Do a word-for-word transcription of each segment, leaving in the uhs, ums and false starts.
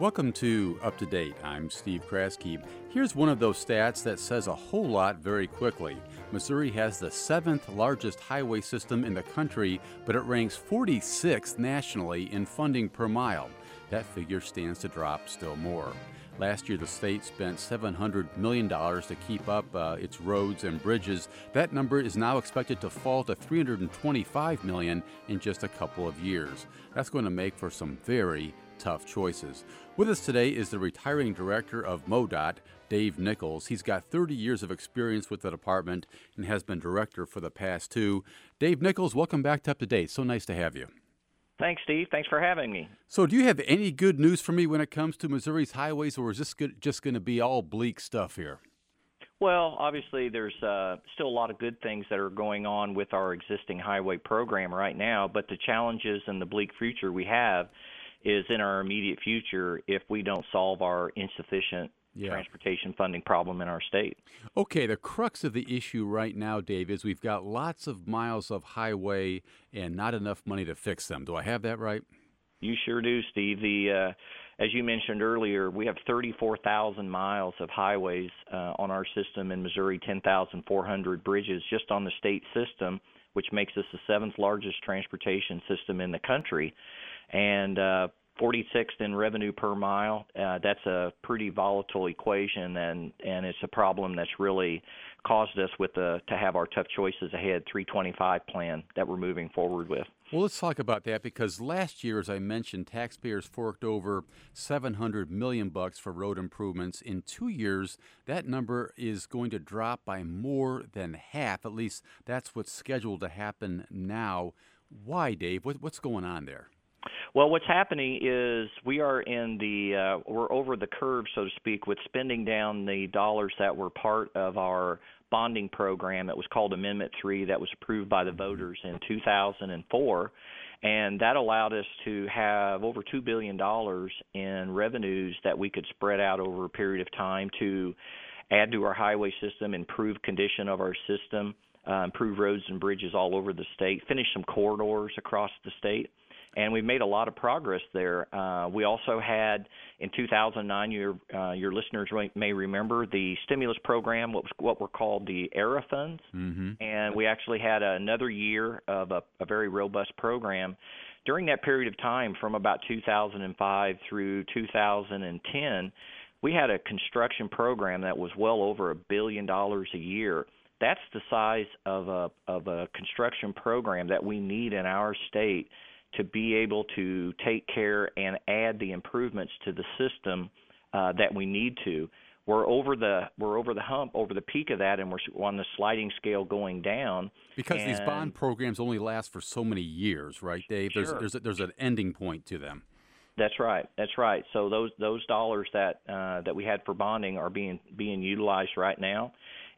Welcome to Up to Date. I'm Steve Kraske. Here's one of those stats that says a whole lot very quickly. Missouri has the seventh largest highway system in the country, but it ranks forty-sixth nationally in funding per mile. That figure stands to drop still more. Last year, the state spent seven hundred million dollars to keep up uh, its roads and bridges. That number is now expected to fall to three hundred twenty-five million dollars in just a couple of years. That's going to make for some very tough choices. With us today is the retiring director of MoDOT, Dave Nichols. He's got thirty years of experience with the department and has been director for the past two. Dave Nichols, welcome back to Up to Date. So nice to have you. Thanks, Steve. Thanks for having me. So do you have any good news for me when it comes to Missouri's highways, or is this good, just going to be all bleak stuff here? Well, obviously, there's uh, still a lot of good things that are going on with our existing highway program right now, but the challenges and the bleak future we have is in our immediate future if we don't solve our insufficient yeah. transportation funding problem in our state. Okay, the crux of the issue right now, Dave, is we've got lots of miles of highway and not enough money to fix them. Do I have that right? You sure do, Steve. The uh, as you mentioned earlier, we have thirty-four thousand miles of highways uh, on our system in Missouri, ten thousand four hundred bridges just on the state system, which makes us the seventh largest transportation system in the country. And uh, forty-sixth in revenue per mile. Uh, that's a pretty volatile equation, and, and it's a problem that's really caused us with the to have our tough choices ahead three twenty-five plan that we're moving forward with. Well, let's talk about that, because last year, as I mentioned, taxpayers forked over seven hundred million bucks for road improvements. In two years, that number is going to drop by more than half. At least that's what's scheduled to happen now. Why, Dave? What, what's going on there? Well, what's happening is we are in the uh, we're over the curve, so to speak, with spending down the dollars that were part of our bonding program. It was called Amendment three, that was approved by the voters in two thousand four, and that allowed us to have over two billion dollars in revenues that we could spread out over a period of time to add to our highway system, improve condition of our system, uh, improve roads and bridges all over the state, finish some corridors across the state. And we've made a lot of progress there. Uh, we also had, in two thousand nine, your uh, your listeners may remember, the stimulus program, what was what were called the ERA funds. Mm-hmm. And we actually had another year of a, a very robust program. During that period of time, from about two thousand five through two thousand ten, we had a construction program that was well over a billion dollars a year. That's the size of a of a construction program that we need in our state to be able to take care and add the improvements to the system uh, that we need to. We're over the we're over the hump, over the peak of that, and we're on the sliding scale going down. Because and these bond programs only last for so many years, right, Dave? Sure. There's there's a, there's an ending point to them. That's right. That's right. So those those dollars that uh, that we had for bonding are being being utilized right now,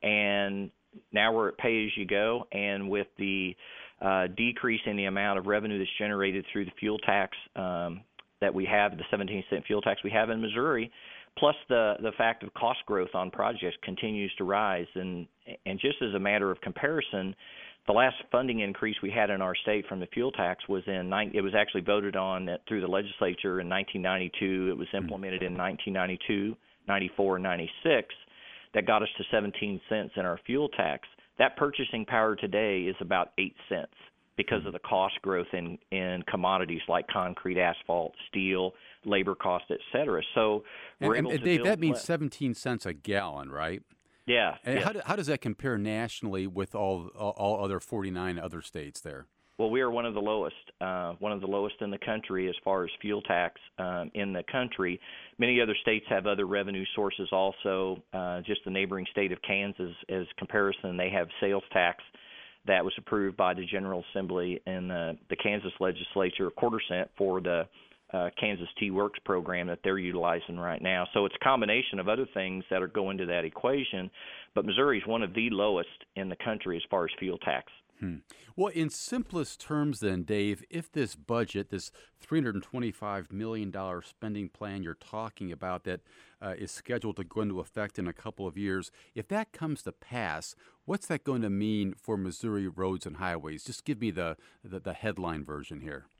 and now we're at pay as you go, and with the uh, decrease in the amount of revenue that's generated through the fuel tax um, that we have, the seventeen cent fuel tax we have in Missouri, plus the, the fact of cost growth on projects continues to rise. And, and just as a matter of comparison, the last funding increase we had in our state from the fuel tax was in, it was actually voted on through the legislature in nineteen ninety-two. It was implemented in nineteen ninety-two, ninety-four, and ninety-six. That got us to seventeen cents in our fuel tax. That purchasing power today is about eight cents because of the cost growth in, in commodities like concrete, asphalt, steel, labor cost, et cetera. So we're and, able and to Dave, build that means less. seventeen cents a gallon, right? Yeah. And yeah. how, do, how does that compare nationally with all, all all other forty-nine other states there? Well, we are one of the lowest, uh, one of the lowest in the country as far as fuel tax um, in the country. Many other states have other revenue sources also. Uh, just the neighboring state of Kansas, as comparison, they have sales tax that was approved by the General Assembly in the, the Kansas legislature, a quarter cent for the uh, Kansas T-Works program that they're utilizing right now. So it's a combination of other things that are going to that equation, but Missouri is one of the lowest in the country as far as fuel tax. Hmm. Well, in simplest terms then, Dave, if this budget, this three hundred twenty-five million dollars spending plan you're talking about that uh, is scheduled to go into effect in a couple of years, if that comes to pass, what's that going to mean for Missouri roads and highways? Just give me the, the, the headline version here.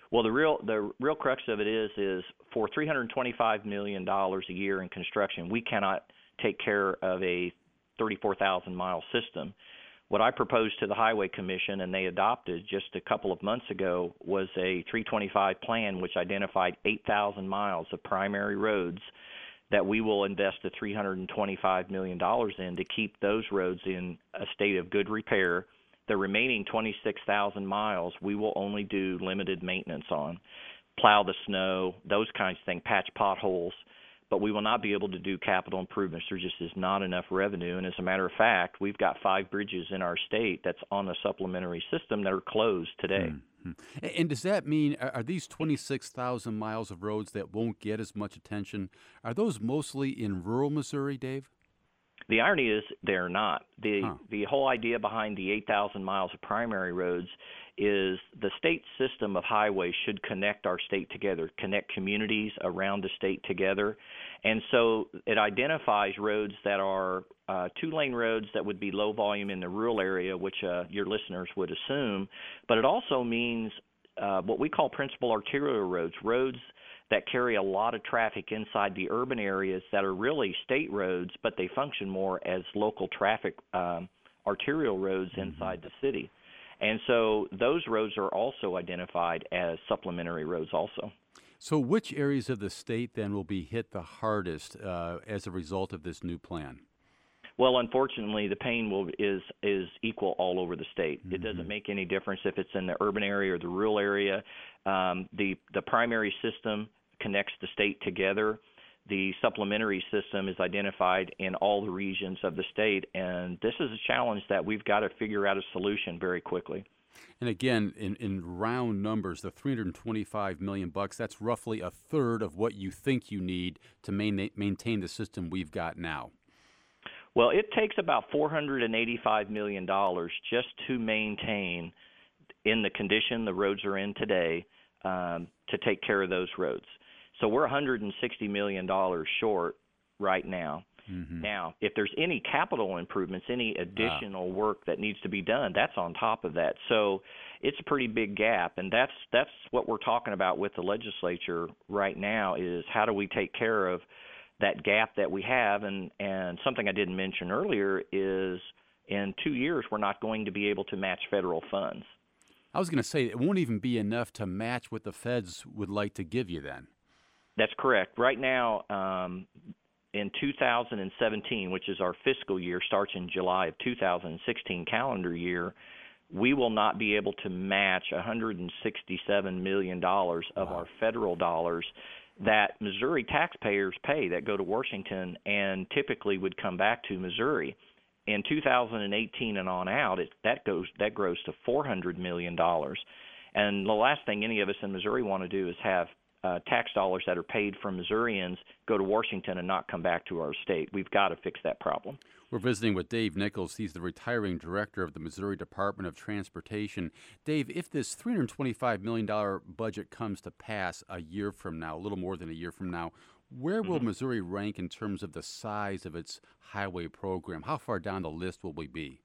Well, the real the real crux of it is is for three hundred twenty-five million dollars a year in construction, we cannot take care of a thirty-four thousand mile system. What I proposed to the Highway Commission, and they adopted just a couple of months ago, was a three twenty-five plan which identified eight thousand miles of primary roads that we will invest the three hundred twenty-five million dollars in to keep those roads in a state of good repair. The remaining twenty-six thousand miles we will only do limited maintenance on, plow the snow, those kinds of things, patch potholes, but we will not be able to do capital improvements. There just is not enough revenue. And as a matter of fact, we've got five bridges in our state that's on the supplementary system that are closed today. Mm-hmm. And does that mean, are these twenty-six thousand miles of roads that won't get as much attention, are those mostly in rural Missouri, Dave? The irony is they're not. The Huh. the whole idea behind the eight thousand miles of primary roads is the state system of highways should connect our state together, connect communities around the state together. And so it identifies roads that are uh, two-lane roads that would be low volume in the rural area, which uh, your listeners would assume. But it also means uh, what we call principal arterial roads, roads that carry a lot of traffic inside the urban areas that are really state roads, but they function more as local traffic um, arterial roads inside mm-hmm. the city. And so those roads are also identified as supplementary roads also. So which areas of the state then will be hit the hardest uh, as a result of this new plan? Well, unfortunately, the pain will is is equal all over the state. Mm-hmm. It doesn't make any difference if it's in the urban area or the rural area. Um, the the primary system connects the state together. The supplementary system is identified in all the regions of the state, and this is a challenge that we've got to figure out a solution very quickly. And again, in, in round numbers, the three hundred twenty-five million bucks, that's roughly a third of what you think you need to main, maintain the system we've got now. Well, it takes about four hundred eighty-five million dollars just to maintain in the condition the roads are in today um, to take care of those roads. So we're one hundred sixty million dollars short right now. Mm-hmm. Now, if there's any capital improvements, any additional ah. work that needs to be done, that's on top of that. So it's a pretty big gap, and that's that's what we're talking about with the legislature right now is how do we take care of that gap that we have. And, and something I didn't mention earlier is in two years we're not going to be able to match federal funds. I was going to say it won't even be enough to match what the feds would like to give you then. That's correct. Right now, um, in two thousand seventeen, which is our fiscal year, starts in July of two thousand sixteen calendar year, we will not be able to match one hundred sixty-seven million dollars of wow. our federal dollars that Missouri taxpayers pay that go to Washington and typically would come back to Missouri. In two thousand eighteen and on out, it, that goes that grows to four hundred million dollars. And the last thing any of us in Missouri want to do is have Uh, tax dollars that are paid from Missourians go to Washington and not come back to our state. We've got to fix that problem. We're visiting with Dave Nichols. He's the retiring director of the Missouri Department of Transportation. Dave, if this three hundred twenty-five million dollars budget comes to pass a year from now, a little more than a year from now, where will mm-hmm. Missouri rank in terms of the size of its highway program? How far down the list will we be?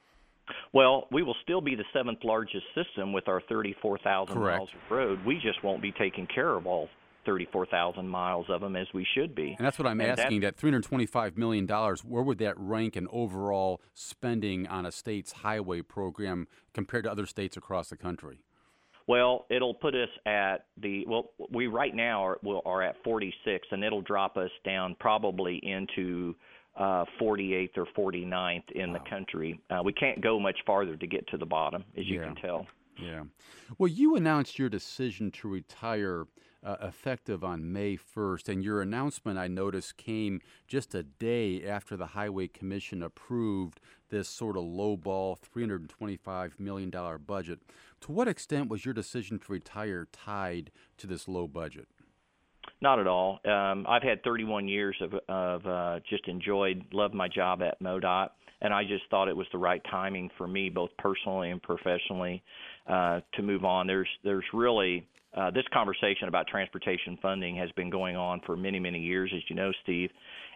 Well, we will still be the seventh largest system with our thirty-four thousand miles of road. We just won't be taking care of all thirty-four thousand miles of them as we should be. And that's what I'm and asking, that three hundred twenty-five million dollars, where would that rank in overall spending on a state's highway program compared to other states across the country? Well, it'll put us at the, well, we right now are, will, are at forty-six, and it'll drop us down probably into Uh, forty-eighth or forty-ninth in wow. the country. Uh, we can't go much farther to get to the bottom, as you yeah. can tell. Yeah. Well, you announced your decision to retire uh, effective on May first, and your announcement, I noticed, came just a day after the Highway Commission approved this sort of lowball three hundred twenty-five million dollars budget. To what extent was your decision to retire tied to this low budget? Not at all. Um, I've had thirty-one years of, of uh, just enjoyed, loved my job at MoDOT, and I just thought it was the right timing for me, both personally and professionally, uh, to move on. There's, there's really uh, this conversation about transportation funding has been going on for many, many years, as you know, Steve.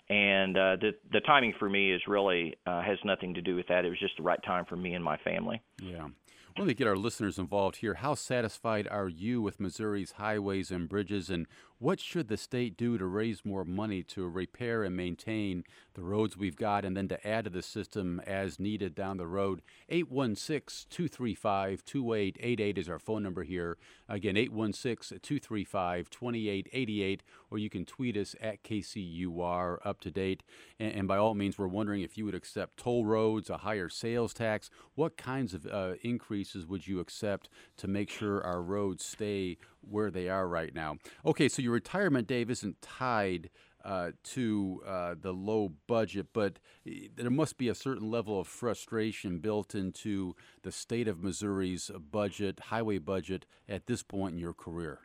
And uh, the the timing for me is really uh, has nothing to do with that. It was just the right time for me and my family. Yeah. Well, let me get our listeners involved here. How satisfied are you with Missouri's highways and bridges, and what should the state do to raise more money to repair and maintain the roads we've got, and then to add to the system as needed down the road? eight one six, two three five, two eight eight eight is our phone number here. Again, eight one six, two three five, two eight eight eight, or you can tweet us at K C U R up to date. And, and by all means, we're wondering if you would accept toll roads, a higher sales tax. What kinds of uh, increases would you accept to make sure our roads stay where they are right now? Okay, so your retirement, Dave, isn't tied uh, to uh, the low budget, but there must be a certain level of frustration built into the state of Missouri's budget, highway budget, at this point in your career.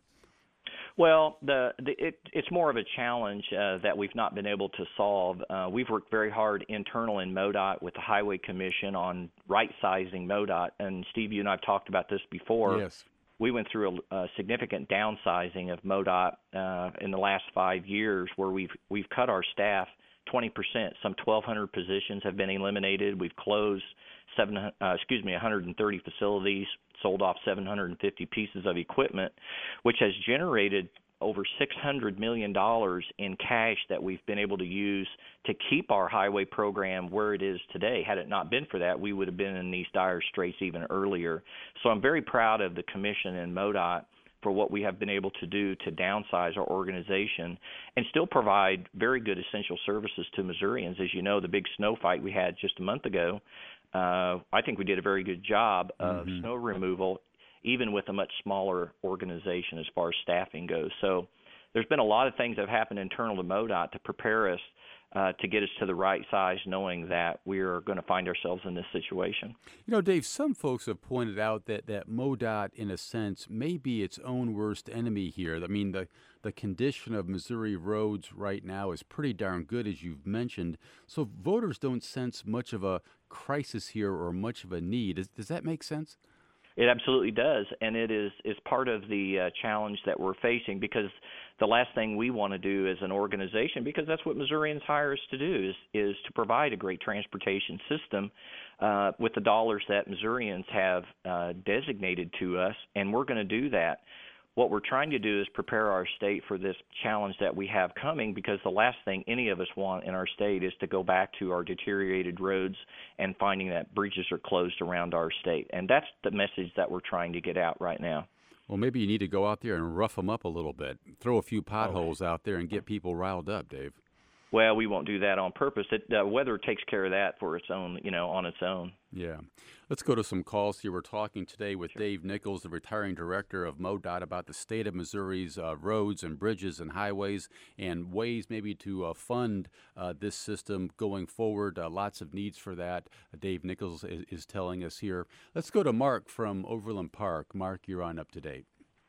Well, the, the it, it's more of a challenge uh, that we've not been able to solve. Uh, we've worked very hard internal in MoDOT with the Highway Commission on right-sizing MoDOT. And, Steve, you and I have talked about this before. Yes. We went through a, a significant downsizing of MoDOT uh, in the last five years where we've, we've cut our staff twenty percent. Some twelve hundred positions have been eliminated. We've closed seven, uh, excuse me, one hundred thirty facilities, sold off seven hundred fifty pieces of equipment, which has generated over six hundred million dollars in cash that we've been able to use to keep our highway program where it is today. Had it not been for that, we would have been in these dire straits even earlier. So I'm very proud of the Commission and MoDOT for what we have been able to do to downsize our organization and still provide very good essential services to Missourians. As you know, the big snow fight we had just a month ago, uh, I think we did a very good job of mm-hmm. snow removal, even with a much smaller organization as far as staffing goes. So there's been a lot of things that have happened internal to MoDOT to prepare us uh, to get us to the right size, knowing that we're going to find ourselves in this situation. You know, Dave, some folks have pointed out that, that MoDOT, in a sense, may be its own worst enemy here. I mean, the, the condition of Missouri roads right now is pretty darn good, as you've mentioned. So voters don't sense much of a crisis here or much of a need. Does, does that make sense? It absolutely does, and it is, is part of the uh, challenge that we're facing, because the last thing we want to do as an organization, because that's what Missourians hire us to do, is, is to provide a great transportation system uh, with the dollars that Missourians have uh, designated to us, and we're going to do that. What we're trying to do is prepare our state for this challenge that we have coming, because the last thing any of us want in our state is to go back to our deteriorated roads and finding that bridges are closed around our state. And that's the message that we're trying to get out right now. Well, maybe you need to go out there and rough them up a little bit, throw a few potholes oh. out there and get people riled up, Dave. Well, we won't do that on purpose. It, uh, weather takes care of that for its own, you know, on its own. Yeah. Let's go to some calls here. We're talking today with sure. Dave Nichols, the retiring director of MoDOT, about the state of Missouri's uh, roads and bridges and highways and ways maybe to uh, fund uh, this system going forward. Uh, lots of needs for that. Uh, Dave Nichols is, is telling us here. Let's go to Mark from Overland Park. Mark, you're on Up to Date.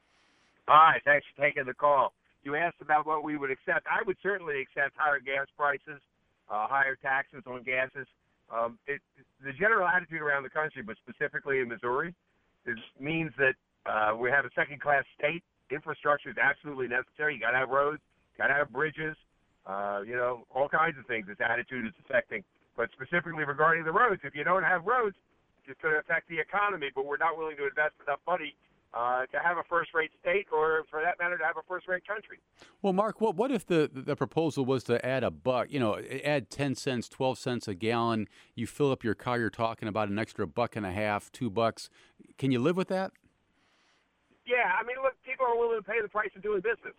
Hi, thanks for taking the call. You asked about what we would accept. I would certainly accept higher gas prices, uh, higher taxes on gases. Um, it, the general attitude around the country, but specifically in Missouri, is, means that uh, we have a second-class state. Infrastructure is absolutely necessary. You got to have roads, got to have bridges, uh, you know, all kinds of things this attitude is affecting. But specifically regarding the roads, if you don't have roads, it's going to affect the economy, but we're not willing to invest enough money Uh, to have a first-rate state, or for that matter, to have a first-rate country. Well, Mark, what what if the the proposal was to add a buck? You know, add ten cents, twelve cents a gallon. You fill up your car. You're talking about an extra buck and a half, two bucks. Can you live with that? Yeah, I mean, look, people are willing to pay the price of doing business.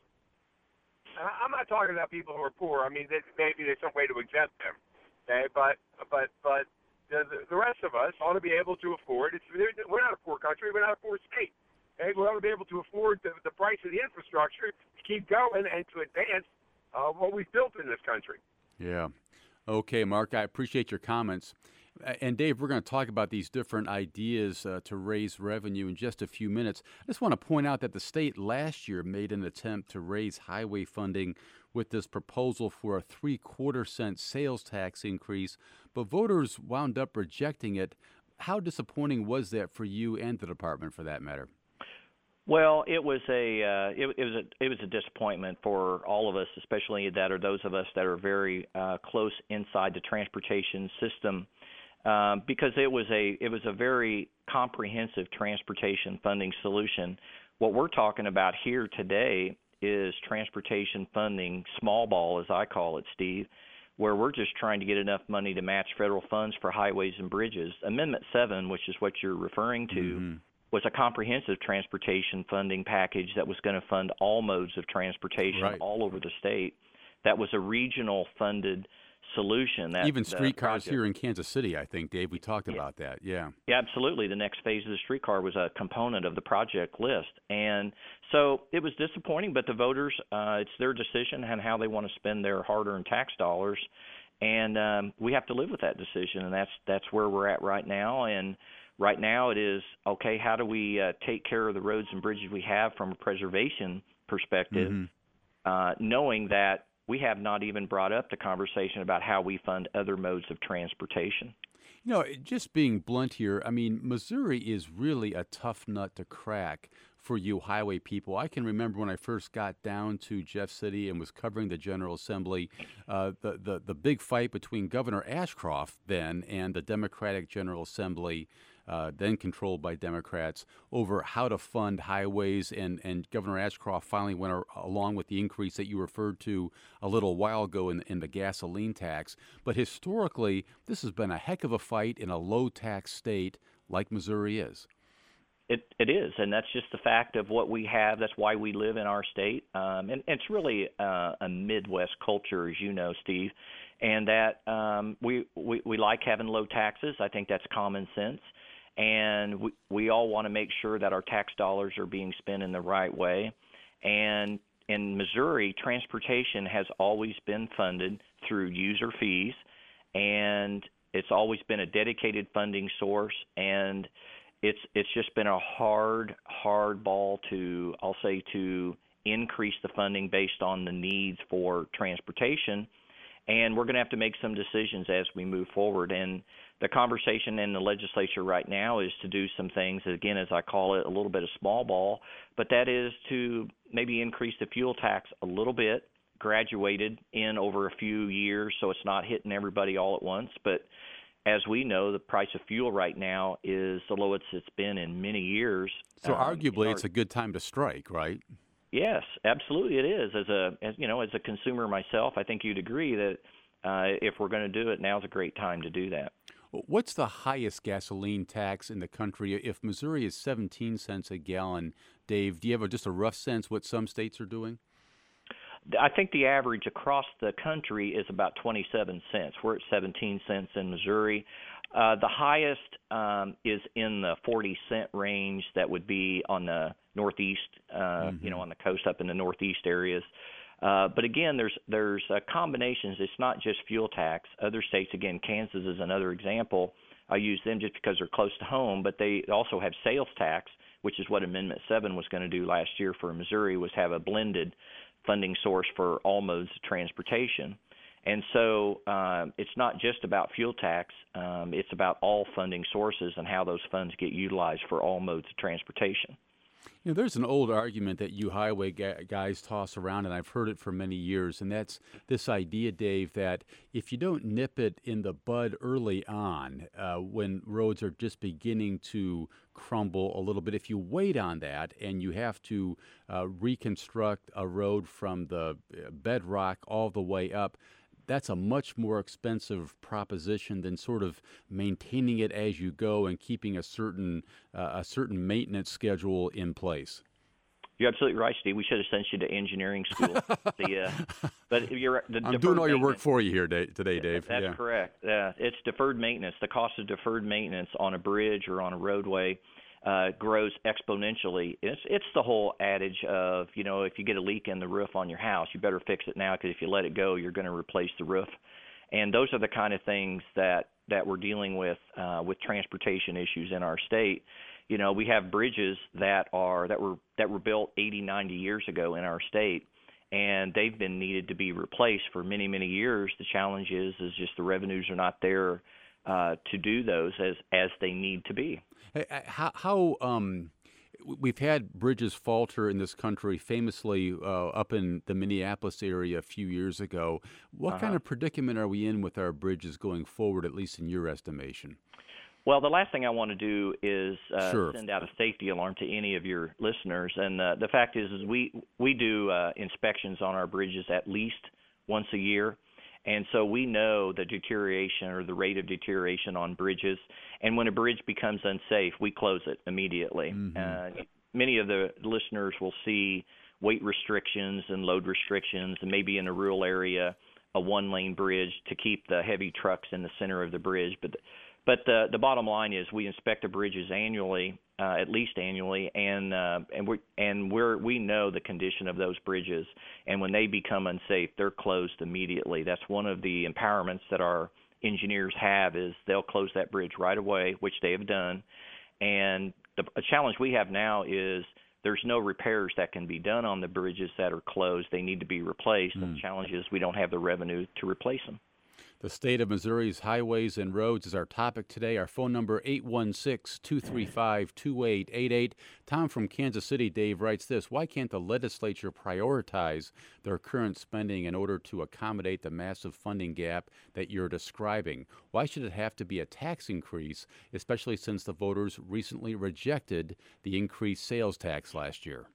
I'm not talking about people who are poor. I mean, maybe there's some way to exempt them. Okay, but but but the, the rest of us ought to be able to afford. It's, we're not a poor country. We're not a poor state. Okay, we ought to be able to afford the, the price of the infrastructure to keep going and to advance uh, what we've built in this country. Yeah. Okay, Mark, I appreciate your comments. And Dave, we're going to talk about these different ideas uh, to raise revenue in just a few minutes. I just want to point out that the state last year made an attempt to raise highway funding with this proposal for a three-quarter cent sales tax increase, but voters wound up rejecting it. How disappointing was that for you and the department, for that matter? Well, it was a uh, it, it was a it was a disappointment for all of us, especially that are those of us that are very uh, close inside the transportation system, um, because it was a it was a very comprehensive transportation funding solution. What we're talking about here today is transportation funding, small ball as I call it, Steve, where we're just trying to get enough money to match federal funds for highways and bridges. Amendment seven, which is what you're referring to, mm-hmm. was a comprehensive transportation funding package that was going to fund all modes of transportation right. all over the state. That was a regional funded solution. That Even streetcars here in Kansas City, I think, Dave, we talked yeah. about that. Yeah. Yeah, absolutely. The next phase of the streetcar was a component of the project list. And so it was disappointing, but the voters, uh, it's their decision on how they want to spend their hard-earned tax dollars. And um, we have to live with that decision, and that's that's where we're at right now. And right now it is, okay, how do we uh, take care of the roads and bridges we have from a preservation perspective, mm-hmm. uh, knowing that we have not even brought up the conversation about how we fund other modes of transportation. You know, just being blunt here, I mean, Missouri is really a tough nut to crack for you highway people. I can remember when I first got down to Jeff City and was covering the General Assembly, uh, the, the, the big fight between Governor Ashcroft then and the Democratic General Assembly, uh, then controlled by Democrats, over how to fund highways. And, and Governor Ashcroft finally went ar- along with the increase that you referred to a little while ago in, in the gasoline tax. But historically, this has been a heck of a fight in a low-tax state like Missouri is. It it is, and that's just the fact of what we have. That's why we live in our state, um, and, and it's really uh, a Midwest culture, as you know, Steve, and that um, we, we we like having low taxes. I think that's common sense, and we we all want to make sure that our tax dollars are being spent in the right way. And in Missouri, transportation has always been funded through user fees, and it's always been a dedicated funding source. And It's it's just been a hard, hard ball to, I'll say, to increase the funding based on the needs for transportation. And we're going to have to make some decisions as we move forward. And the conversation in the legislature right now is to do some things, again, as I call it, a little bit of small ball, but that is to maybe increase the fuel tax a little bit, graduated in over a few years so it's not hitting everybody all at once. But as we know, the price of fuel right now is the lowest it's been in many years. So um, arguably, our, it's a good time to strike, right? Yes, absolutely, it is. As a, as, you know, as a consumer myself, I think you'd agree that uh, if we're going to do it, now's a great time to do that. What's the highest gasoline tax in the country? If Missouri is seventeen cents a gallon, Dave, do you have a, just a rough sense what some states are doing? I think the average across the country is about twenty-seven cents. We're at seventeen cents in Missouri. Uh, the highest um, is in the forty cent range. That would be on the northeast, uh, mm-hmm. you know, on the coast up in the northeast areas. Uh, but again, there's there's uh, combinations. It's not just fuel tax. Other states, again, Kansas is another example. I use them just because they're close to home, but they also have sales tax, which is what Amendment seven was going to do last year for Missouri, was have a blended funding source for all modes of transportation. And so uh, it's not just about fuel tax. Um, it's about all funding sources and how those funds get utilized for all modes of transportation. You know, there's an old argument that you highway guys toss around, and I've heard it for many years, and that's this idea, Dave, that if you don't nip it in the bud early on, uh, when roads are just beginning to crumble a little bit, if you wait on that and you have to uh, reconstruct a road from the bedrock all the way up, that's a much more expensive proposition than sort of maintaining it as you go and keeping a certain uh, a certain maintenance schedule in place. You're absolutely right, Steve. We should have sent you to engineering school. the, uh, but you're the I'm doing all your work for you here today, Dave. That's yeah. correct. Uh, it's deferred maintenance. The cost of deferred maintenance on a bridge or on a roadway uh, grows exponentially. It's it's the whole adage of, you know, if you get a leak in the roof on your house, you better fix it now, because if you let it go, you're going to replace the roof. And those are the kind of things that, that we're dealing with uh, with transportation issues in our state. You know, we have bridges that are that were that were built eighty, ninety years ago in our state, and they've been needed to be replaced for many, many years. The challenge is is just the revenues are not there uh, to do those as as they need to be. How, how um, we've had bridges falter in this country, famously uh, up in the Minneapolis area a few years ago. What Uh-huh. kind of predicament are we in with our bridges going forward, at least in your estimation? Well, the last thing I want to do is uh, Sure. send out a safety alarm to any of your listeners. And uh, the fact is, is we we do uh, inspections on our bridges at least once a year, and so we know the deterioration or the rate of deterioration on bridges. And when a bridge becomes unsafe, we close it immediately. Mm-hmm. Uh, many of the listeners will see weight restrictions and load restrictions, and maybe in a rural area, a one-lane bridge to keep the heavy trucks in the center of the bridge, but. But the the bottom line is we inspect the bridges annually, uh, at least annually, and uh, and we and we're we know the condition of those bridges, and when they become unsafe, they're closed immediately. That's one of the empowerments that our engineers have, is they'll close that bridge right away, which they have done. And the a challenge we have now is there's no repairs that can be done on the bridges that are closed. They need to be replaced. Mm. And the challenge is we don't have the revenue to replace them. The state of Missouri's highways and roads is our topic today. Our phone number, eight one six, two three five, two eight eight eight. Tom from Kansas City, Dave, writes this: why can't the legislature prioritize their current spending in order to accommodate the massive funding gap that you're describing? Why should it have to be a tax increase, especially since the voters recently rejected the increased sales tax last year?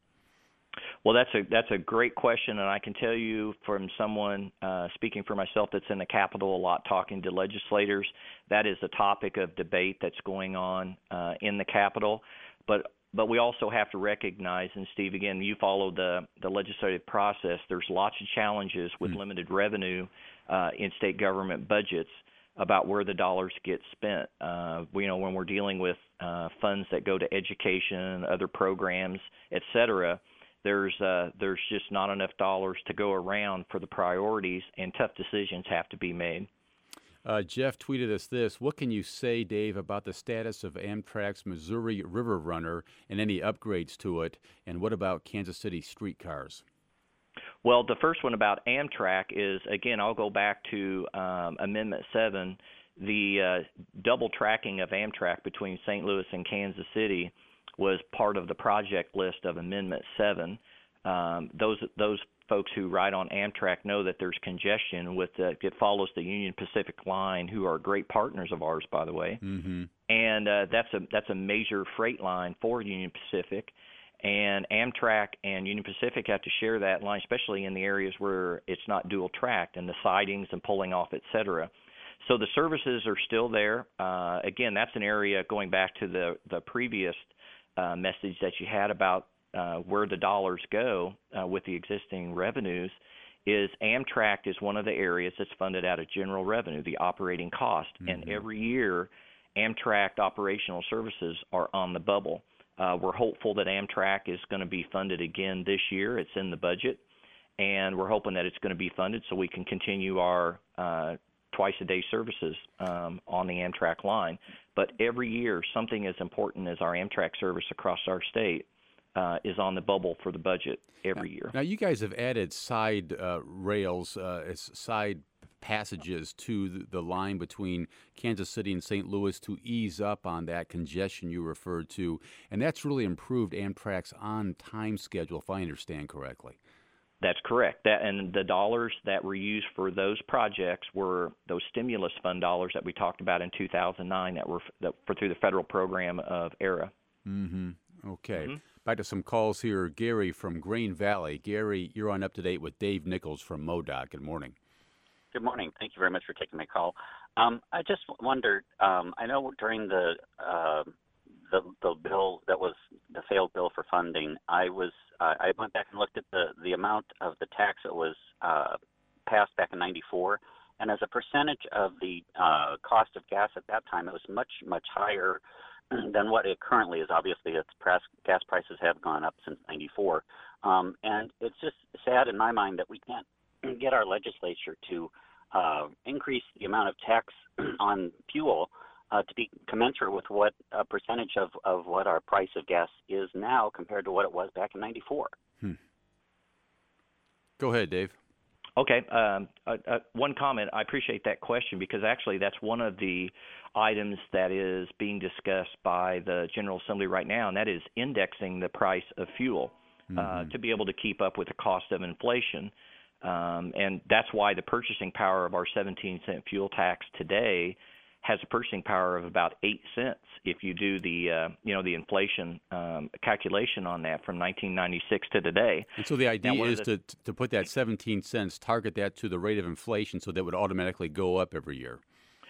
Well, that's a that's a great question, and I can tell you from someone uh, speaking for myself that's in the Capitol a lot, talking to legislators, that is a topic of debate that's going on uh, in the Capitol. But but we also have to recognize, and Steve, again, you follow the the legislative process. There's lots of challenges with mm. limited revenue uh, in state government budgets about where the dollars get spent. Uh, we, you know, when we're dealing with uh, funds that go to education, other programs, et cetera. There's uh, there's just not enough dollars to go around for the priorities, and tough decisions have to be made. Uh, Jeff tweeted us this: what can you say, Dave, about the status of Amtrak's Missouri River Runner and any upgrades to it? And what about Kansas City streetcars? Well, the first one about Amtrak is, again, I'll go back to um, Amendment seven, the uh, double tracking of Amtrak between Saint Louis and Kansas City was part of the project list of Amendment seven. Um, those those folks who ride on Amtrak know that there's congestion with the, it follows the Union Pacific line, who are great partners of ours, by the way. Mm-hmm. And uh, that's a that's a major freight line for Union Pacific. And Amtrak and Union Pacific have to share that line, especially in the areas where it's not dual tracked, and the sidings and pulling off, et cetera. So the services are still there. Uh, again, that's an area, going back to the, the previous Uh, message that you had about uh, where the dollars go uh, with the existing revenues, is Amtrak is one of the areas that's funded out of general revenue, the operating cost. Mm-hmm. And every year, Amtrak operational services are on the bubble. Uh, we're hopeful that Amtrak is going to be funded again this year. It's in the budget, and we're hoping that it's going to be funded so we can continue our uh, twice-a-day services um, on the Amtrak line. But every year, something as important as our Amtrak service across our state uh, is on the bubble for the budget every now, year. Now, you guys have added side uh, rails, uh, as side passages to the, the line between Kansas City and Saint Louis to ease up on that congestion you referred to, and that's really improved Amtrak's on-time schedule, if I understand correctly. That's correct. That and the dollars that were used for those projects were those stimulus fund dollars that we talked about in two thousand nine that were that for through the federal program of ERA. Mm-hmm. Okay. Mm-hmm. Back to some calls here. Gary from Grain Valley. Gary, you're on Up to Date with Dave Nichols from MoDOT. Good morning. Good morning. Thank you very much for taking my call. Um, I just wondered, um, I know during the, uh, the the bill that was the failed bill for funding, I was uh, I went back and looked at the, the amount of the tax that was uh, passed back in ninety-four, and as a percentage of the uh, cost of gas at that time, it was much, much higher than what it currently is. Obviously, its press, gas prices have gone up since ninety-four, um, and it's just sad in my mind that we can't get our legislature to uh, increase the amount of tax on fuel uh, to be commensurate with what a percentage of, of what our price of gas is now compared to what it was back in ninety-four. Hmm. Go ahead, Dave. Okay. Um, uh, uh, one comment. I appreciate that question because actually that's one of the items that is being discussed by the General Assembly right now, and that is indexing the price of fuel uh, mm-hmm. to be able to keep up with the cost of inflation. Um, and that's why the purchasing power of our seventeen cent fuel tax today has a purchasing power of about eight cents if you do the uh, you know the inflation um, calculation on that from nineteen ninety-six to today. And so the idea now, is the, to to put that seventeen cents, target that to the rate of inflation, so that would automatically go up every year.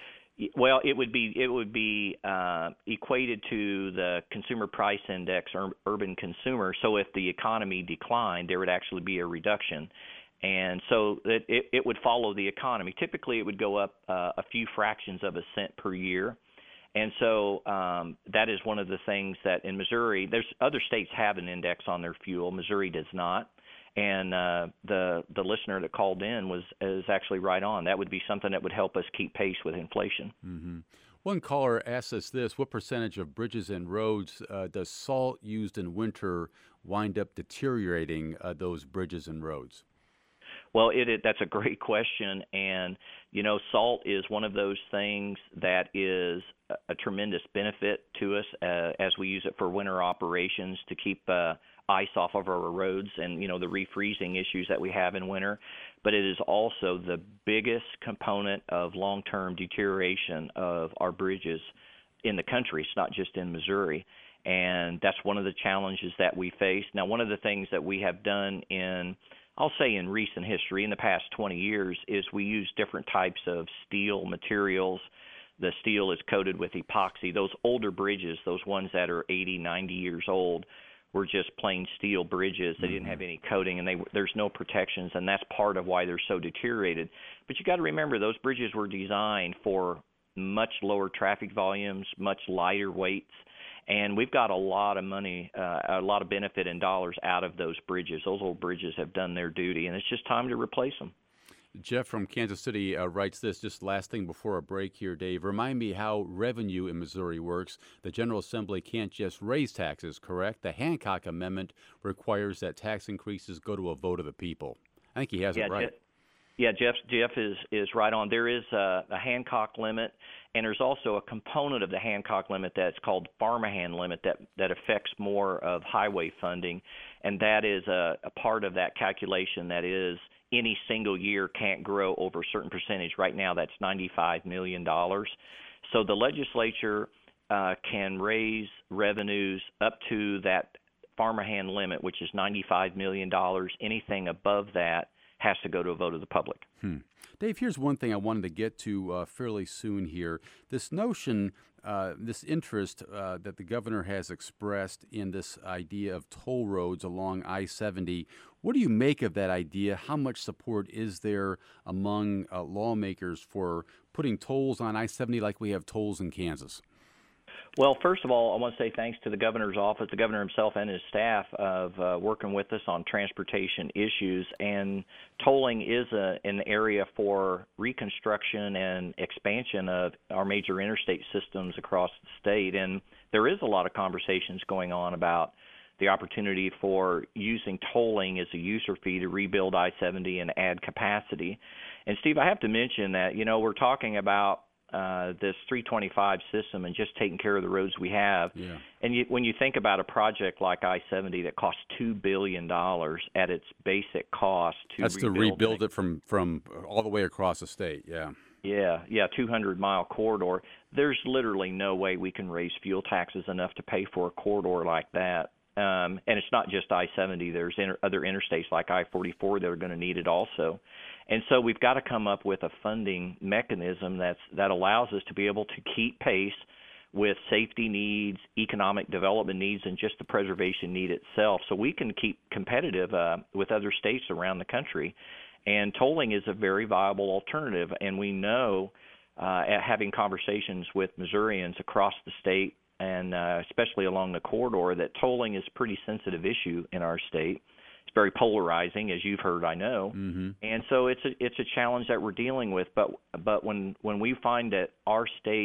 Well, it would be it would be uh, equated to the consumer price index, ur- urban consumer. So if the economy declined, there would actually be a reduction. And so it, it, it would follow the economy. Typically, it would go up uh, a few fractions of a cent per year. And so um, that is one of the things that in Missouri, there's other states have an index on their fuel. Missouri does not. And uh, the the listener that called in was is actually right on. That would be something that would help us keep pace with inflation. Mm-hmm. One caller asked us this: what percentage of bridges and roads uh, does salt used in winter wind up deteriorating uh, those bridges and roads? Well, it, it that's a great question, and you know, salt is one of those things that is a, a tremendous benefit to us uh, as we use it for winter operations to keep uh, ice off of our roads and you know the refreezing issues that we have in winter. But it is also the biggest component of long-term deterioration of our bridges in the country. It's not just in Missouri. And that's one of the challenges that we face. Now, one of the things that we have done in I'll say in recent history, in the past twenty years, is we use different types of steel materials. The steel is coated with epoxy. Those older bridges, those ones that are eighty, ninety years old, were just plain steel bridges. They mm-hmm. didn't have any coating, and they, there's no protections, and that's part of why they're so deteriorated. But you got to remember, those bridges were designed for much lower traffic volumes, much lighter weights. And we've got a lot of money, uh, a lot of benefit in dollars out of those bridges. Those old bridges have done their duty, and it's just time to replace them. Jeff from Kansas City uh, writes this, just last thing before a break here, Dave. Remind me how revenue in Missouri works. The General Assembly can't just raise taxes, correct? The Hancock Amendment requires that tax increases go to a vote of the people. I think he has yeah, it right. Jeff, yeah, Jeff, Jeff is, is right on. There is a, a Hancock limit, and there's also a component of the Hancock limit that's called Farmahan limit that, that affects more of highway funding, and that is a, a part of that calculation that is any single year can't grow over a certain percentage. Right now that's ninety-five million dollars. So the legislature uh, can raise revenues up to that Farmahan limit, which is ninety-five million dollars. Anything above that has to go to a vote of the public. Hmm. Dave, here's one thing I wanted to get to uh, fairly soon here. This notion, uh, this interest uh, that the governor has expressed in this idea of toll roads along I seventy. What do you make of that idea? How much support is there among uh, lawmakers for putting tolls on I seventy like we have tolls in Kansas? Well, first of all, I want to say thanks to the governor's office, the governor himself and his staff of uh, working with us on transportation issues. And tolling is a, an area for reconstruction and expansion of our major interstate systems across the state. And there is a lot of conversations going on about the opportunity for using tolling as a user fee to rebuild I seventy and add capacity. And, Steve, I have to mention that, you know, we're talking about Uh, this three twenty-five system and just taking care of the roads we have. Yeah. And you, when you think about a project like I seventy that costs two billion dollars at its basic cost to That's rebuild to rebuild it from, from all the way across the state, yeah. Yeah, yeah, two hundred mile corridor. There's literally no way we can raise fuel taxes enough to pay for a corridor like that. Um, and it's not just I seventy. There's inter- other interstates like I forty-four that are going to need it also. And so we've got to come up with a funding mechanism that's, that allows us to be able to keep pace with safety needs, economic development needs, and just the preservation need itself, so we can keep competitive uh, with other states around the country. And tolling is a very viable alternative, and we know uh, at having conversations with Missourians across the state and uh, especially along the corridor that tolling is a pretty sensitive issue in our state. It's very polarizing, as you've heard, I know. Mm-hmm. And so it's a, it's a challenge that we're dealing with. But but when, when we find that our state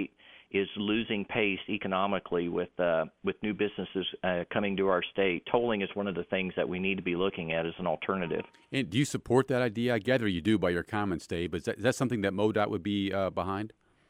is losing pace economically with uh, with new businesses uh, coming to our state. Tolling is one of the things that we need to be looking at as an alternative. And do you support that idea? I gather you do by your comments, Dave. But is that, is that something that MoDOT would be uh, behind?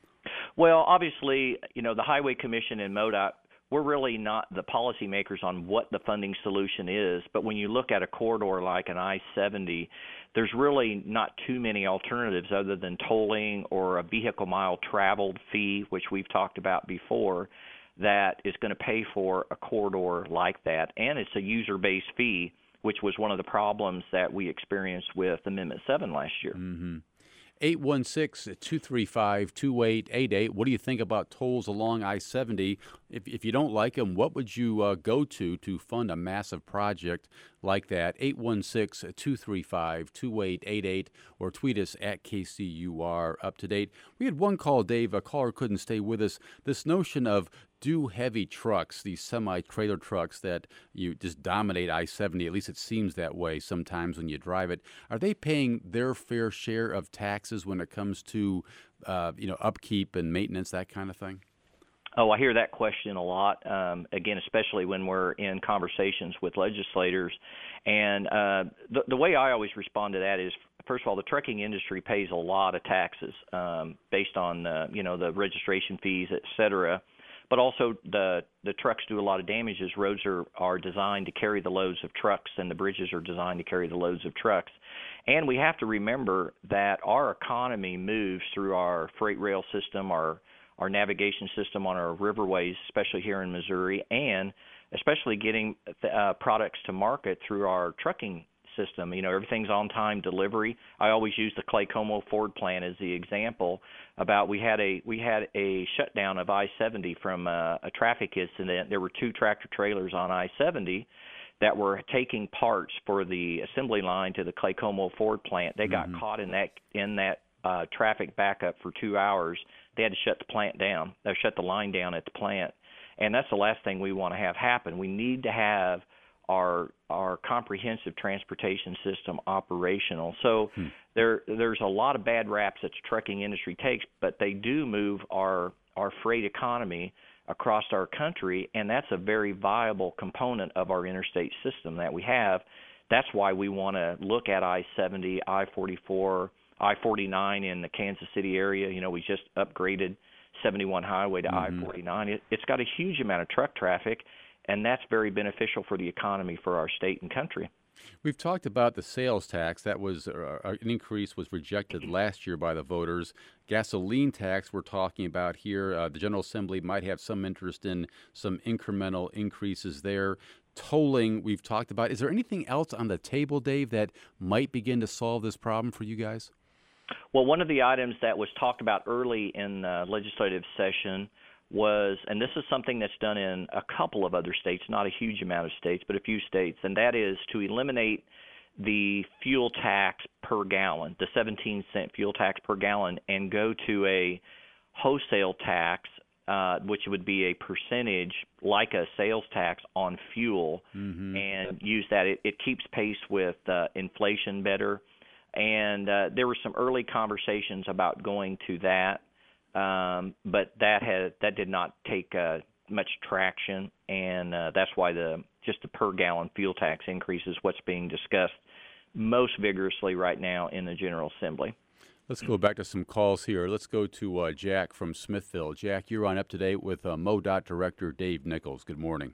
Well, obviously, you know, the Highway Commission and MoDOT, we're really not the policymakers on what the funding solution is. But when you look at a corridor like an I seventy, there's really not too many alternatives other than tolling or a vehicle mile traveled fee, which we've talked about before, that is going to pay for a corridor like that. And it's a user-based fee, which was one of the problems that we experienced with Amendment seven last year. Mm-hmm. eight one six, two three five, two eight eight eight. What do you think about tolls along I seventy? If, if you don't like them, what would you uh, go to to fund a massive project like that? eight one six, two three five, two eight eight eight, or tweet us at K C U R Up to Date. We had one call, Dave. A caller couldn't stay with us. This notion of do heavy trucks, these semi-trailer trucks that you just dominate I seventy, at least it seems that way sometimes when you drive it, are they paying their fair share of taxes when it comes to uh, you know, upkeep and maintenance, that kind of thing? Oh, I hear that question a lot, um, again, especially when we're in conversations with legislators. And uh, the, the way I always respond to that is, first of all, the trucking industry pays a lot of taxes um, based on, uh, you know, the registration fees, et cetera. But also the the trucks do a lot of damage as roads are, are designed to carry the loads of trucks and the bridges are designed to carry the loads of trucks. And we have to remember that our economy moves through our freight rail system, our our navigation system on our riverways, especially here in Missouri, and especially getting uh, products to market through our trucking system. You know, everything's on-time delivery. I always use the Clay Como Ford plant as the example about we had a we had a shutdown of I seventy from a, a traffic incident. There were two tractor trailers on I seventy that were taking parts for the assembly line to the Clay Como Ford plant. They got mm-hmm. caught in that in that uh, traffic backup for two hours. They had to shut the plant down. They shut the line down at the plant, and that's the last thing we want to have happen. We need to have our our comprehensive transportation system operational. So hmm. there there's a lot of bad raps that the trucking industry takes, but they do move our our freight economy across our country, and that's a very viable component of our interstate system that we have. That's why we want to look at I seventy, I forty-four, I forty-nine in the Kansas City area. You know, we just upgraded seventy-one Highway to mm-hmm. I forty-nine. It, it's got a huge amount of truck traffic, and that's very beneficial for the economy for our state and country. We've talked about the sales tax. That was uh, an increase was rejected last year by the voters. Gasoline tax we're talking about here. Uh, the General Assembly might have some interest in some incremental increases there. Tolling we've talked about. Is there anything else on the table, Dave, that might begin to solve this problem for you guys? Well, one of the items that was talked about early in the legislative session was, and this is something that's done in a couple of other states, not a huge amount of states, but a few states, and that is to eliminate the fuel tax per gallon, the seventeen cent fuel tax per gallon, and go to a wholesale tax, uh, which would be a percentage like a sales tax on fuel, mm-hmm. and use that. It, it keeps pace with uh, inflation better. And uh, there were some early conversations about going to that. Um, but that had that did not take uh, much traction, and uh, that's why the just the per gallon fuel tax increase is what's being discussed most vigorously right now in the General Assembly. Let's go back to some calls here. Let's go to uh, Jack from Smithville. Jack, you're on Up to Date with uh, MoDOT Director Dave Nichols. Good morning.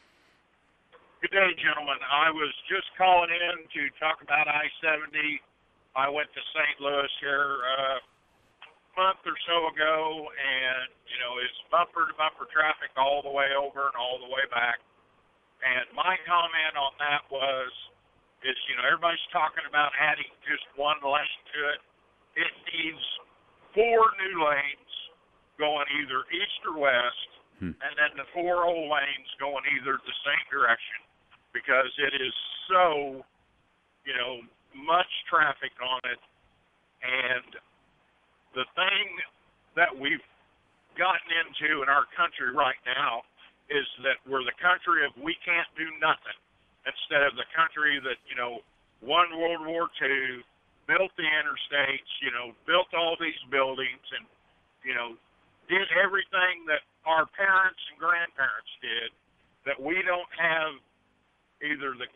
Good day, gentlemen. I was just calling in to talk about I seventy. I went to Saint Louis here uh, month or so ago, and you know it's bumper to bumper traffic all the way over and all the way back. And my comment on that was, is you know everybody's talking about adding just one lane to it. It needs four new lanes going either east or west, hmm. and then the four old lanes going either the same direction, because it is so, you know, much traffic on it. And the thing that we've gotten into in our country right now is that we're the country of we can't do nothing, instead of the country that, you know, won World War Two, built the interstates, you know, built all these buildings and, you know, did everything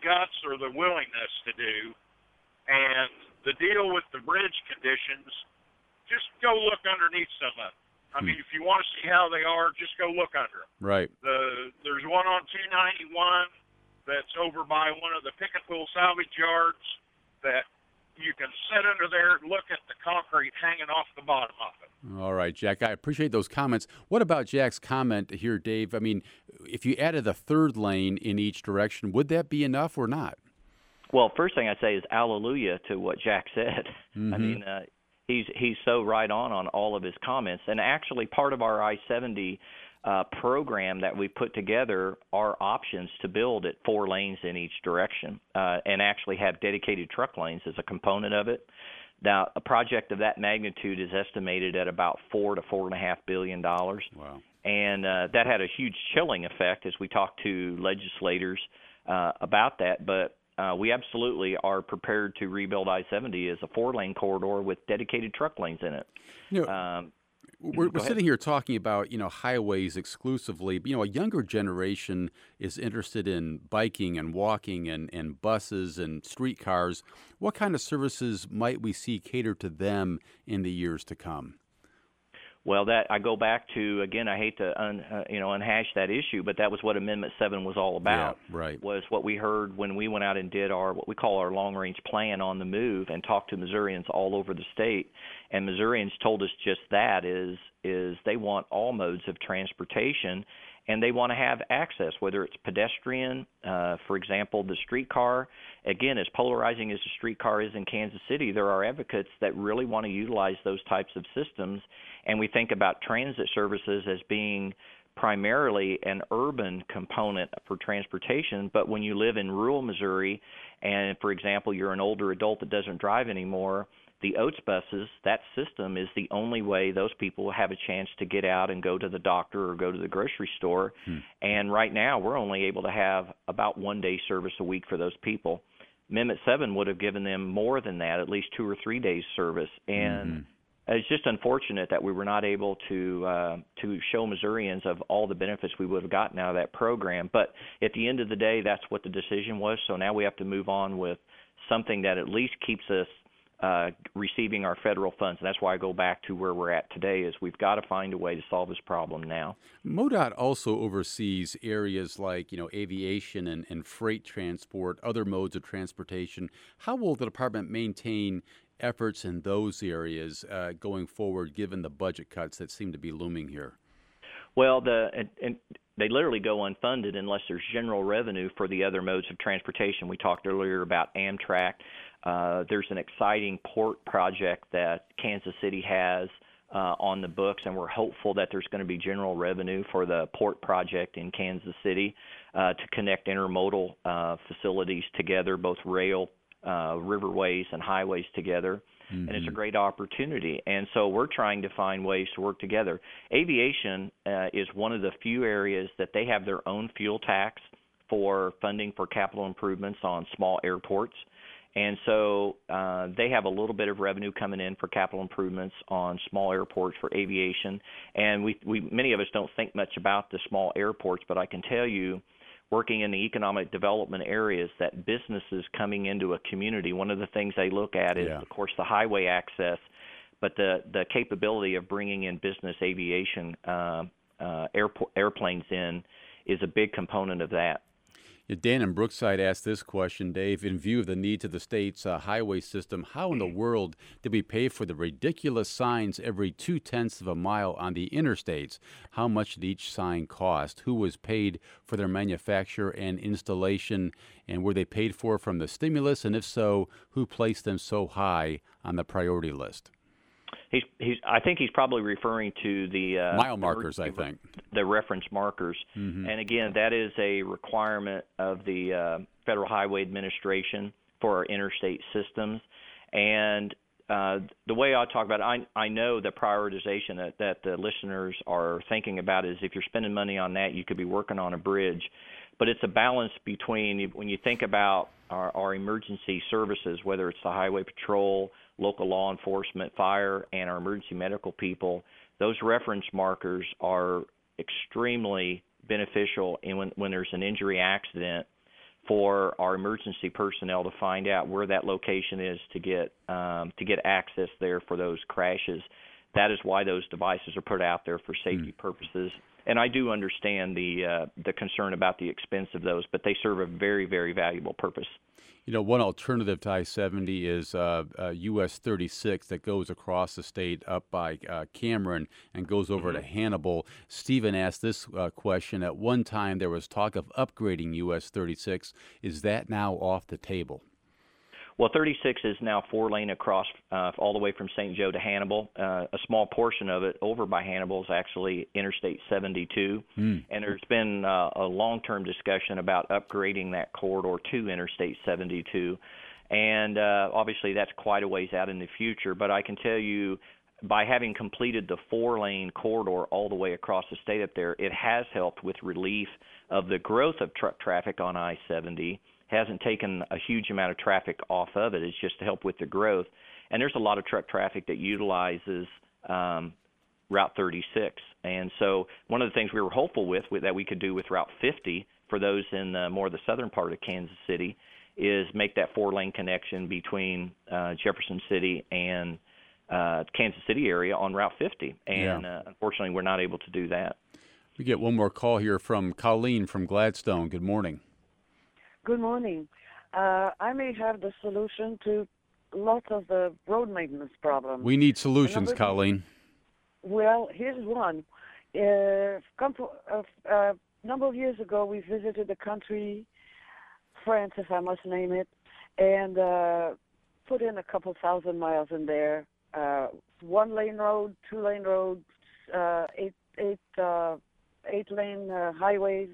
guts or the willingness to do. And the deal with the bridge conditions, just go look underneath some of them. I mean, if you want to see how they are, just go look under them. Right. The there's one on two ninety-one that's over by one of the picket pool salvage yards that you can sit under there and look at the concrete hanging off the bottom of it. All right, Jack, I appreciate those comments. What about Jack's comment here, Dave? I mean, if you added a third lane in each direction, would that be enough or not? Well, first thing I'd say is hallelujah to what Jack said. Mm-hmm. I mean, uh, he's he's so right on on all of his comments. And actually, part of our I seventy uh, program that we put together are options to build at four lanes in each direction, uh, and actually have dedicated truck lanes as a component of it. Now, a project of that magnitude is estimated at about four to four and a half billion dollars. Wow. And uh, that had a huge chilling effect as we talked to legislators uh, about that. But Uh, we absolutely are prepared to rebuild I seventy as a four-lane corridor with dedicated truck lanes in it. You know, um, we're, we're sitting here talking about, you know, highways exclusively. You know, a younger generation is interested in biking and walking and, and buses and streetcars. What kind of services might we see catered to them in the years to come? Well, that I go back to again. I hate to un, uh, you know unhash that issue, but that was what Amendment Seven was all about. Yeah, right. Was what we heard when we went out and did our what we call our long-range plan on the move and talked to Missourians all over the state. And Missourians told us just that is is they want all modes of transportation, and they want to have access, whether it's pedestrian, uh, for example, the streetcar. Again, as polarizing as the streetcar is in Kansas City, there are advocates that really want to utilize those types of systems. And we think about transit services as being primarily an urban component for transportation. But when you live in rural Missouri and, for example, you're an older adult that doesn't drive anymore, the Oats buses, that system is the only way those people have a chance to get out and go to the doctor or go to the grocery store. Hmm. And right now we're only able to have about one day service a week for those people. Amendment seven would have given them more than that, at least two or three days service. And mm-hmm. It's just unfortunate that we were not able to uh, to show Missourians of all the benefits we would have gotten out of that program. But at the end of the day, that's what the decision was. So now we have to move on with something that at least keeps us uh, receiving our federal funds. And that's why I go back to where we're at today is we've got to find a way to solve this problem now. MoDOT also oversees areas like, you know, aviation and, and freight transport, other modes of transportation. How will the department maintain efforts in those areas uh, going forward, given the budget cuts that seem to be looming here? Well, the and, and they literally go unfunded unless there's general revenue for the other modes of transportation. We talked earlier about Amtrak. Uh, there's an exciting port project that Kansas City has uh, on the books, and we're hopeful that there's going to be general revenue for the port project in Kansas City uh, to connect intermodal uh, facilities together, both rail, Uh, riverways and highways together, mm-hmm. and it's a great opportunity. And so we're trying to find ways to work together. Aviation uh, is one of the few areas that they have their own fuel tax for funding for capital improvements on small airports. And so uh, they have a little bit of revenue coming in for capital improvements on small airports for aviation. And we, we many of us don't think much about the small airports, but I can tell you, working in the economic development areas, that businesses coming into a community, one of the things they look at is, yeah. of course, the highway access, but the, the capability of bringing in business aviation uh, uh, airport, airplanes in is a big component of that. Yeah, Dan in Brookside asked this question, Dave. In view of the needs of the state's uh, highway system, how in the world did we pay for the ridiculous signs every two-tenths of a mile on the interstates? How much did each sign cost? Who was paid for their manufacture and installation? And were they paid for from the stimulus? And if so, who placed them so high on the priority list? He's, he's, I think he's probably referring to the uh, mile markers, I think. The reference markers. Mm-hmm. And again, that is a requirement of the uh, Federal Highway Administration for our interstate systems. And uh, the way I talk about it, I, I know the prioritization that, that the listeners are thinking about is if you're spending money on that, you could be working on a bridge. But it's a balance between, when you think about our, our emergency services, whether it's the highway patrol, local law enforcement, fire, and our emergency medical people, those reference markers are extremely beneficial in when, when there's an injury accident for our emergency personnel to find out where that location is to get um, to get access there for those crashes. That is why those devices are put out there for safety mm. purposes. And I do understand the uh, the concern about the expense of those, but they serve a very, very valuable purpose. You know, one alternative to I seventy is uh, uh, U S thirty-six that goes across the state up by uh, Cameron and goes over mm-hmm. to Hannibal. Stephen asked this uh, question. At one time, there was talk of upgrading U S thirty-six. Is that now off the table? Well, thirty-six is now four-lane across uh, all the way from Saint Joe to Hannibal. Uh, a small portion of it over by Hannibal is actually Interstate seventy-two. Mm. And there's been uh, a long-term discussion about upgrading that corridor to Interstate seventy-two. And uh, obviously that's quite a ways out in the future. But I can tell you, by having completed the four-lane corridor all the way across the state up there, it has helped with relief of the growth of truck traffic on I seventy. Hasn't taken a huge amount of traffic off of it. It's just to help with the growth. And there's a lot of truck traffic that utilizes um, Route thirty-six. And so one of the things we were hopeful with, with that we could do with Route fifty for those in uh, more of the southern part of Kansas City is make that four-lane connection between uh, Jefferson City and uh, Kansas City area on Route fifty. And yeah. uh, unfortunately, we're not able to do that. We get one more call here from Colleen from Gladstone. Good morning. Good morning. Uh, I may have the solution to lots of the road maintenance problems. We need solutions, Another, Colleen. Well, here's one. Uh, a uh, number of years ago, we visited the country, France, if I must name it, and uh, put in a couple thousand miles in there. Uh, one-lane road, two-lane roads, uh, eight, eight, uh, eight-lane uh, highways.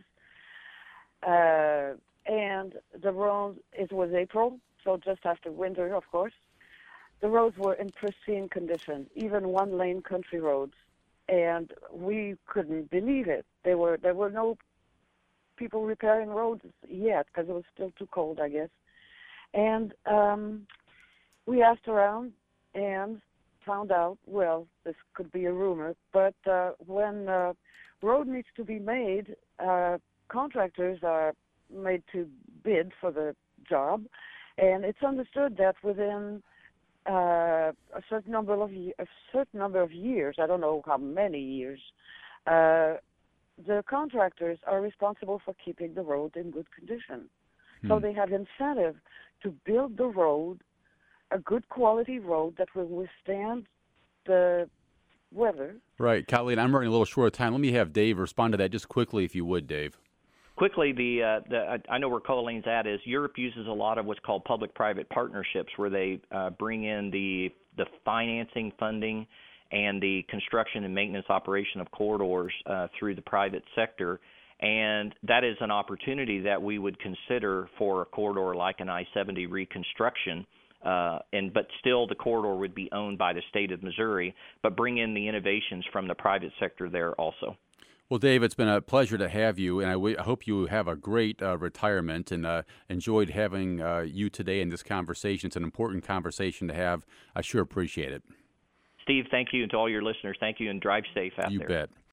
Uh, And the road, it was April, so just after winter, of course. The roads were in pristine condition, even one-lane country roads, and we couldn't believe it. There were there were no people repairing roads yet because it was still too cold, I guess. And um, we asked around and found out, well, this could be a rumor, but uh, when uh, road needs to be made, uh, contractors are made to bid for the job, and it's understood that within uh, a certain number of a certain number of years, I don't know how many years, uh, the contractors are responsible for keeping the road in good condition. Hmm. So they have incentive to build the road, a good quality road that will withstand the weather. Right, Colleen, I'm running a little short of time. Let me have Dave respond to that just quickly, if you would, Dave. Quickly, the, uh, the I know where Colleen's at is Europe uses a lot of what's called public-private partnerships, where they uh, bring in the the financing, funding, and the construction and maintenance operation of corridors uh, through the private sector. And that is an opportunity that we would consider for a corridor like an I seventy reconstruction. Uh, and but still, the corridor would be owned by the state of Missouri, but bring in the innovations from the private sector there also. Well, Dave, it's been a pleasure to have you, and I, w- I hope you have a great uh, retirement, and uh, enjoyed having uh, you today in this conversation. It's an important conversation to have. I sure appreciate it. Steve, thank you, and to all your listeners, thank you, and drive safe out you there. You bet.